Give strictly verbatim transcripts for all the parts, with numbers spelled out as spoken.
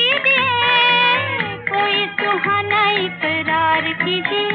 कीजिए, कोई सुहाना इकरार कीजिए।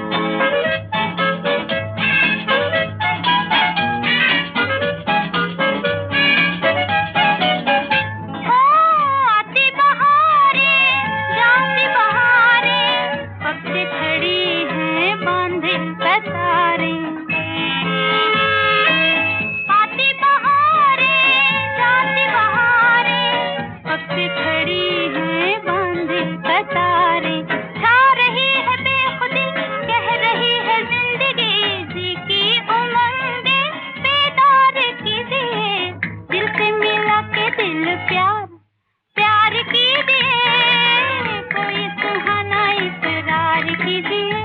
प्यार प्यार कीजिए, कोई सुहाना इकरार कीजिए।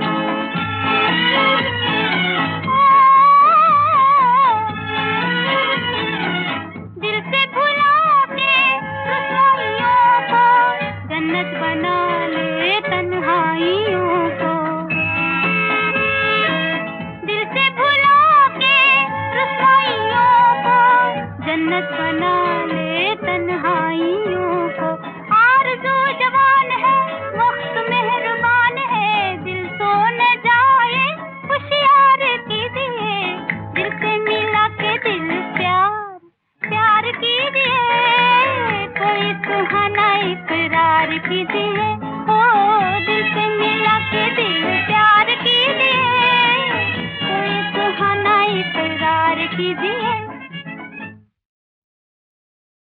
दिल से भुला के रुसवाइयों को, जन्नत बना ले तन्हाइयों को। दिल से भुला के रुसवाइयों को, जन्नत बना तन्हाइयों को। आरज़ू जवान है, वक्त मेहरबान है, दिल सो न जाए होशियार कीजिए। दिल से मिला के दिल प्यार प्यार कीजिए, कोई सुहाना इकरार कीजिए।